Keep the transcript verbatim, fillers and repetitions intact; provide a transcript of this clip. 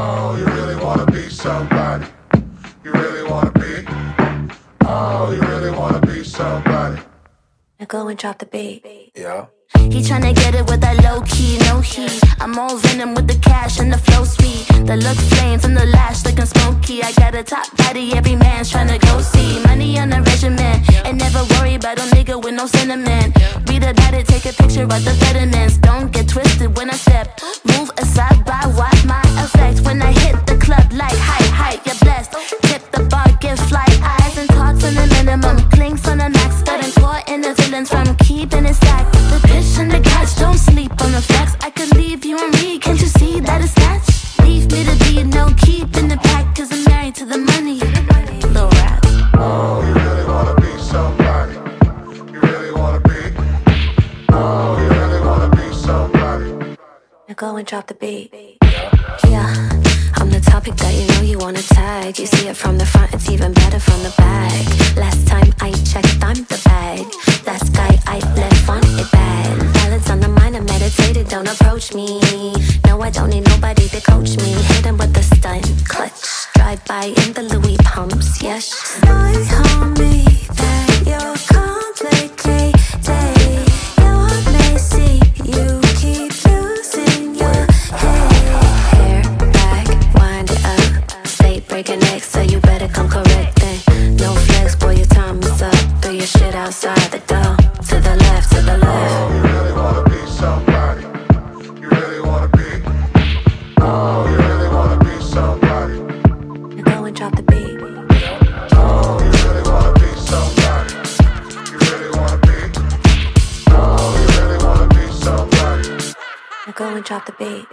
Oh, you really wanna be somebody. You really wanna be. Oh, you really wanna be somebody. Now go and drop the beat. Yeah. He tryna get it with that low key, no heat. I'm all venom with the cash and the flow sweet. The look flames and the lash looking smoky. I got a top body, every man's tryna go see. Money on a regimen, and never worry about a nigga with no sentiment. Read about it, take a picture of the vitamins. Don't get twisted when I step. Move aside by watch my effect. When I hit the club like hi, hi, you're blessed. Tip the bar, give fly eyes and talks on the minimum. Clinks on the max, getting caught in the villains from keeping it stacked. The bitch and the catch, don't sleep on the facts. I could leave you and me, can't you see that it's snatch? Leave me to be no keep in the pack, cause I'm married to the money. Little rap. Oh, you really wanna be somebody. You really wanna be. Oh, you really wanna be somebody. Now go and drop the beat. Yeah, I'm the topic that you know you wanna tag. You see it from the front, it's even better from the back. Last time I checked, I'm the bag. Last guy I left on it bad. Balance on the mind, I meditated, don't approach me. No, I don't need nobody to coach me. Hit him with the stunt, clutch. Drive by in the Louis pumps, yes. My homie, that you're complicated. You're messy, you keep losing your head. Hair back, wind it up. Stay breaking necks, so you better come correct then. No flex, boy, your time is up. Throw your shit outside the door. To the left, to the left. Oh, you really wanna be somebody. You really wanna be. Oh, you really wanna be somebody. Now go and drop the beat. Oh, you really wanna be somebody. You really wanna be. Oh, you really wanna be somebody. Now go and drop the beat.